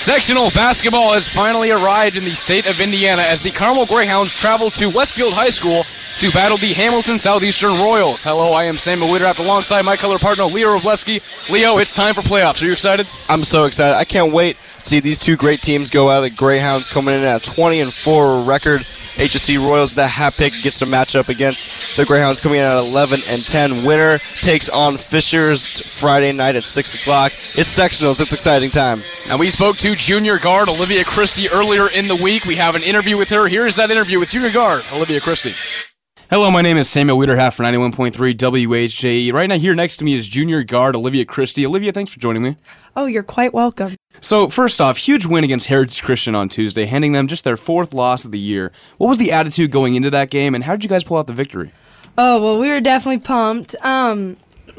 Sectional basketball has finally arrived in the state of Indiana as the Carmel Greyhounds travel to Westfield High School to battle the Hamilton Southeastern Royals. Hello, I am Samuel Witterath alongside my color partner Leo Robleski. Leo, it's time for playoffs. Are you excited? I'm so excited. I can't wait to see these two great teams go out. The Greyhounds coming in at a 20-4 record. HSC Royals, that half pick, gets to match up against the Greyhounds coming in at 11-10. Winner takes on Fishers Friday night at 6 o'clock. It's sectionals. It's exciting time. And we spoke to junior guard Olivia Christie earlier in the week. We have an interview with her. Here is that interview with junior guard Olivia Christie. Hello, my name is Samuel Witterath for 91.3 WHJE. Right now, here next to me is junior guard Olivia Christie. Olivia, thanks for joining me. Oh, you're quite welcome. So, first off, huge win against Heritage Christian on Tuesday, handing them just their fourth loss of the year. What was the attitude going into that game, and how did you guys pull out the victory? Oh, well, we were definitely pumped. I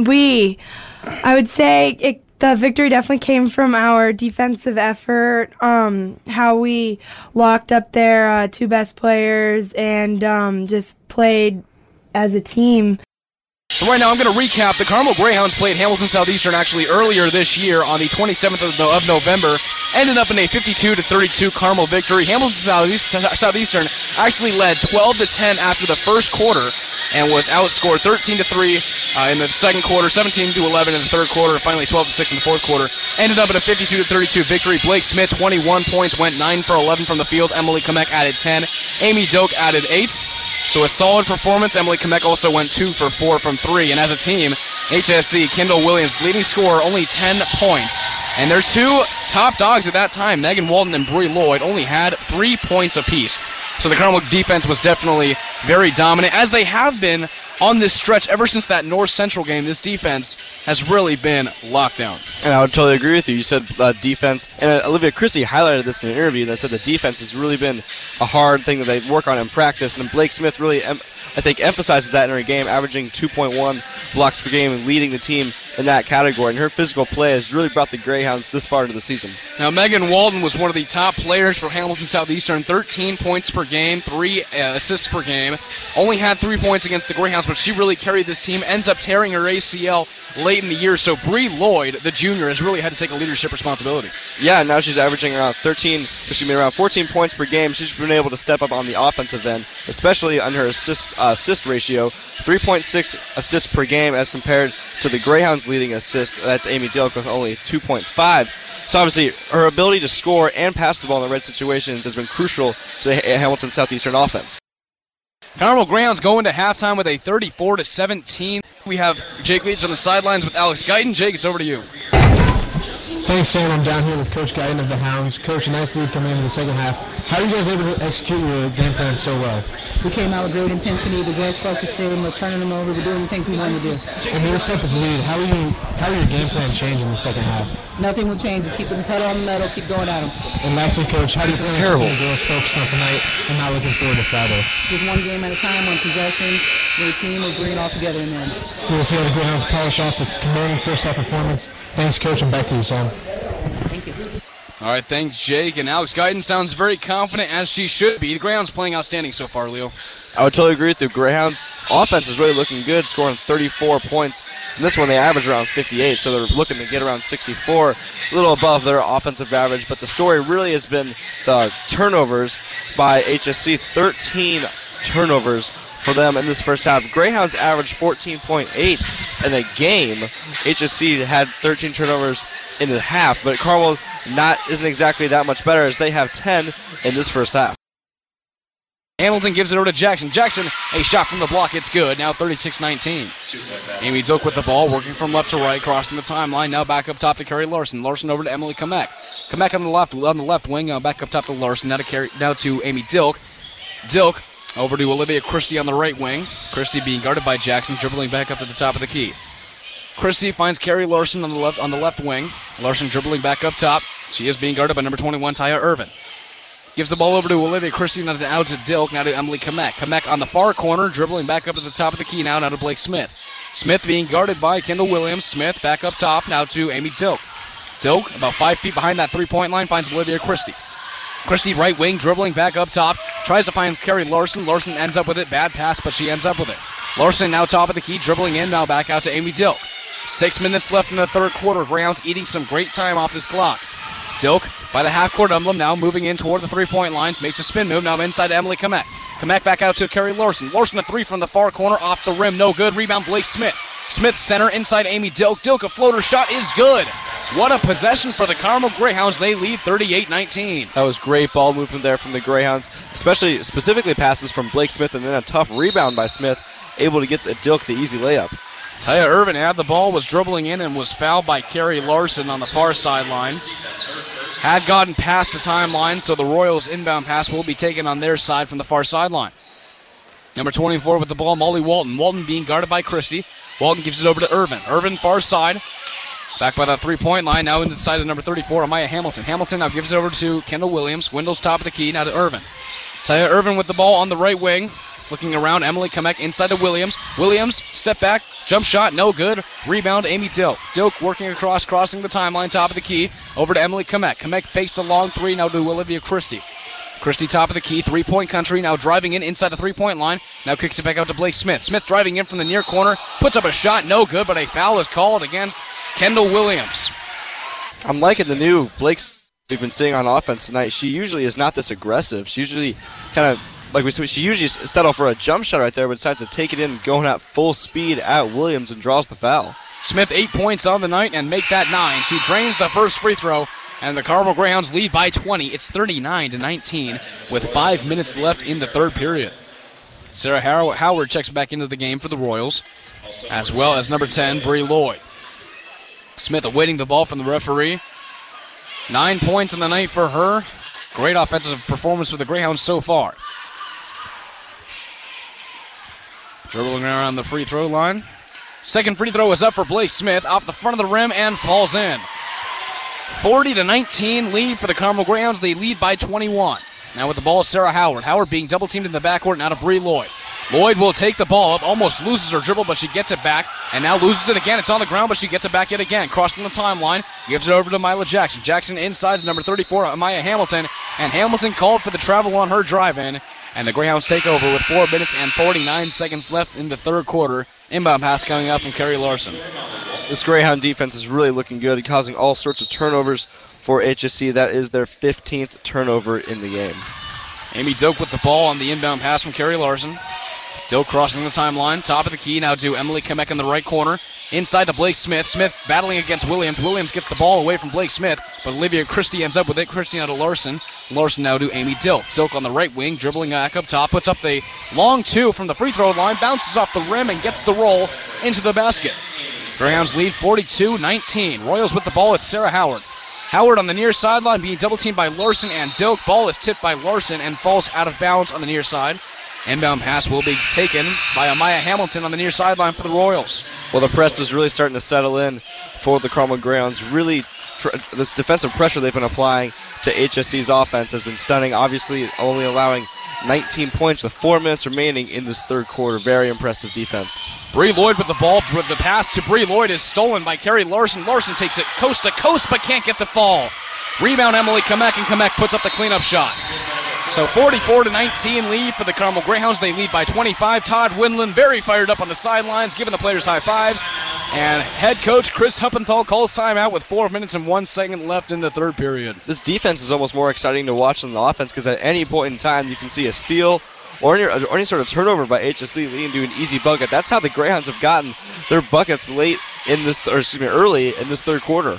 would say the victory definitely came from our defensive effort, how we locked up their two best players and just played as a team. So right now I'm going to recap. The Carmel Greyhounds played Hamilton Southeastern actually earlier this year on the 27th of November. Ended up in a 52-32 Carmel victory. Hamilton Southeastern actually led 12-10 after the first quarter and was outscored 13-3 in the second quarter, 17-11 in the third quarter, and finally 12-6 in the fourth quarter. Ended up in a 52-32 victory. Blake Smith, 21 points, went 9 for 11 from the field. Emily Kamek added 10. Amy Doak added 8. So a solid performance. Emily Kamek also went 2 for 4 from 3. And as a team, HSC, Kendall Williams, leading scorer, only 10 points. And their two top dogs at that time, Megan Walton and Brie Lloyd, only had 3 points apiece. So the Carmel defense was definitely very dominant, as they have been on this stretch ever since that North Central game. This defense has really been locked down. And I would totally agree with you. You said defense, and Olivia Christie highlighted this in an interview that said the defense has really been a hard thing that they work on in practice, and Blake Smith really, I think, emphasizes that in her game, averaging 2.1 blocks per game and leading the team in that category. And her physical play has really brought the Greyhounds this far into the season. Now, Megan Walton was one of the top players for Hamilton Southeastern, 13 points per game, 3 assists per game. Only had 3 points against the Greyhounds, but she really carried this team, ends up tearing her ACL late in the year. So Brie Lloyd, the junior, has really had to take a leadership responsibility. Yeah, now she's averaging around 14 points per game. She's been able to step up on the offensive end, especially on her assist ratio, 3.6 assists per game as compared to the Greyhounds' leading assist. That's Amy Dilk with only 2.5. So obviously her ability to score and pass the ball in the right situations has been crucial to the Hamilton Southeastern offense. Carmel Greyhounds go into halftime with a 34-17. We have Jake Leach on the sidelines with Alex Guyton. Jake, it's over to you. Thanks, Sam. I'm down here with Coach Guyton of the Hounds. Coach, a nice lead coming into the second half. How are you guys able to execute your game plan so well? We came out with great intensity. The girls focused in. We're turning them over. We're doing the things we wanted to do. And with this type of lead, how will your game plan change in the second half? Nothing will change. We keep the pedal on the metal. Keep going at them. And lastly, Coach, how do you plan to keep the girls focused on tonight and not looking forward to Friday? Just one game at a time, one possession. We're a team. We'll bring it all together in the end. We'll see how the Greyhounds polish off the commanding first-half performance. Thanks, Coach, and back to you, Sam. Thank you. All right, thanks, Jake. And Alex Guyton sounds very confident, as she should be. The Greyhounds playing outstanding so far, Leo. I would totally agree with you. Greyhounds' offense is really looking good, scoring 34 points. In this one, they average around 58, so they're looking to get around 64, a little above their offensive average. But the story really has been the turnovers by HSC, 13 turnovers for them in this first half. Greyhounds averaged 14.8 in a game. HSC had 13 turnovers in the half, but Carmel isn't exactly that much better, as they have 10 in this first half. Hamilton gives it over to Jackson. Jackson, a shot from the block. It's good. Now 36-19. Amy Dilk with the ball, working from left to right, crossing the timeline. Now back up top to Carrie Larson. Larson over to Emily Kamek. Kamek on the left wing. Now back up top to Larson. Now to Amy Dilk. Dilk over to Olivia Christie on the right wing. Christie being guarded by Jackson, dribbling back up to the top of the key. Christie finds Carrie Larson on the left wing. Larson dribbling back up top. She is being guarded by number 21, Taya Irvin. Gives the ball over to Olivia Christie, now to Dilk, now to Emily Kamek. Kamek on the far corner, dribbling back up to the top of the key now to Blake Smith. Smith being guarded by Kendall Williams. Smith back up top, now to Amy Dilk. Dilk, about 5 feet behind that three-point line, finds Olivia Christie. Christie right wing, dribbling back up top, tries to find Carrie Larson. Larson ends up with it, bad pass, but she ends up with it. Larson now top of the key, dribbling in, now back out to Amy Dilk. 6 minutes left in the third quarter. Greyhounds eating some great time off this clock. Dilk by the half-court emblem, now moving in toward the three-point line. Makes a spin move, now inside to Emily Kamek. Kamek back out to Carrie Larson. Larson a three from the far corner, off the rim, no good. Rebound, Blake Smith. Smith center, inside Amy Dilk. Dilk, a floater shot is good. What a possession for the Carmel Greyhounds. They lead 38-19. That was great ball movement there from the Greyhounds, specifically passes from Blake Smith, and then a tough rebound by Smith, able to get the Dilk the easy layup. Taya Irvin had the ball, was dribbling in, and was fouled by Carrie Larson on the far sideline. Had gotten past the timeline, so the Royals' inbound pass will be taken on their side from the far sideline. Number 24 with the ball, Molly Walton. Walton being guarded by Christie. Walton gives it over to Irvin. Irvin far side. Back by that three-point line, now inside of number 34, Amaya Hamilton. Hamilton now gives it over to Kendall Williams. Wendell's top of the key, now to Irvin. Taya Irvin with the ball on the right wing. Looking around, Emily Kamek inside to Williams. Williams, step back, jump shot, no good. Rebound, Amy Dilk. Dilk working across, crossing the timeline, top of the key. Over to Emily Kamek. Kamek faced the long three, now to Olivia Christie. Christie top of the key, three-point country, now driving in inside the three-point line. Now kicks it back out to Blake Smith. Smith driving in from the near corner, puts up a shot, no good, but a foul is called against Kendall Williams. I'm liking the new Blake's we've been seeing on offense tonight. She usually is not this aggressive. She usually kind of, like we said, she usually settle for a jump shot right there, but decides to take it in, going at full speed at Williams and draws the foul. Smith 8 points on the night and make that 9. She drains the first free throw, and the Carmel Greyhounds lead by 20. It's 39-19 with 5 minutes left in the third period. Sarah Howard checks back into the game for the Royals, as well as number 10, Bree Lloyd. Smith awaiting the ball from the referee. 9 points on the night for her. Great offensive performance for the Greyhounds so far. Dribbling around the free throw line. Second free throw is up for Blake Smith, off the front of the rim and falls in. 40-19 lead for the Carmel Greyhounds. They lead by 21. Now with the ball, Sarah Howard. Howard being double teamed in the backcourt, now to Bree Lloyd. Lloyd will take the ball up, almost loses her dribble, but she gets it back, and now loses it again. It's on the ground, but she gets it back yet again. Crossing the timeline, gives it over to Mila Jackson. Jackson inside to number 34, Amaya Hamilton, and Hamilton called for the travel on her drive-in, and the Greyhounds take over with 4 minutes and 49 seconds left in the third quarter. Inbound pass coming out from Carrie Larson. This Greyhound defense is really looking good, causing all sorts of turnovers for HSC. That is their 15th turnover in the game. Amy Dilk with the ball on the inbound pass from Carrie Larson. Dilk crossing the timeline, top of the key, now to Emily Kamek in the right corner. Inside to Blake Smith. Smith battling against Williams. Williams gets the ball away from Blake Smith, but Olivia Christie ends up with it. Christie now to Larson. Larson now to Amy Dilk. Dilk on the right wing, dribbling back up top, puts up the long two from the free throw line, bounces off the rim and gets the roll into the basket. Greyhounds lead 42-19. Royals with the ball, it's Sarah Howard. Howard on the near sideline being double teamed by Larson and Dilk. Ball is tipped by Larson and falls out of bounds on the near side. Inbound pass will be taken by Amaya Hamilton on the near sideline for the Royals. Well, the press is really starting to settle in for the Carmel Greyhounds. Really, this defensive pressure they've been applying to HSC's offense has been stunning. Obviously, only allowing 19 points with 4 minutes remaining in this third quarter. Very impressive defense. Bree Lloyd with the ball. The pass to Bree Lloyd is stolen by Carrie Larson. Larson takes it coast to coast but can't get the fall. Rebound Emily Kamek, and Kamek puts up the cleanup shot. So 44-19 lead for the Carmel Greyhounds. They lead by 25. Todd Windland very fired up on the sidelines, giving the players high fives. And head coach Chris Huppenthal calls timeout with 4 minutes and 1 second left in the third period. This defense is almost more exciting to watch than the offense, because at any point in time you can see a steal or any sort of turnover by HSC leading to an easy bucket. That's how the Greyhounds have gotten their buckets early in this third quarter.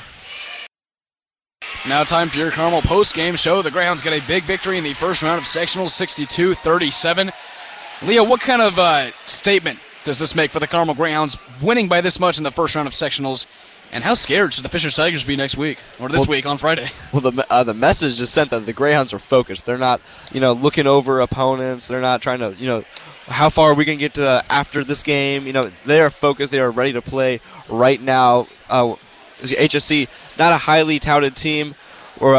Now time for your Carmel post-game show. The Greyhounds get a big victory in the first round of sectionals, 62-37. Leah, what kind of statement does this make for the Carmel Greyhounds winning by this much in the first round of sectionals? And how scared should the Fisher Tigers be next week, or this week on Friday? Well, the message is sent that the Greyhounds are focused. They're not, looking over opponents. They're not trying to, how far are we going to get to after this game? They are focused. They are ready to play right now. HSC, not a highly touted team, or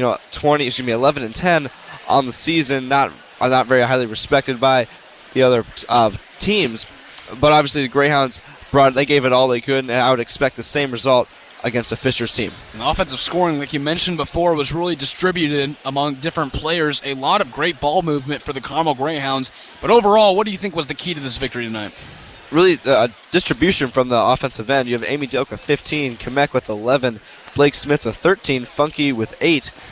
11-10 on the season. Not very highly respected by the other teams, but obviously the Greyhounds they gave it all they could, and I would expect the same result against a Fisher's team. And the offensive scoring, like you mentioned before, was really distributed among different players. A lot of great ball movement for the Carmel Greyhounds. But overall, what do you think was the key to this victory tonight? Really, distribution from the offensive end. You have Amy Dilk with 15, Kamek with 11, Blake Smith with 13, Funky with 8,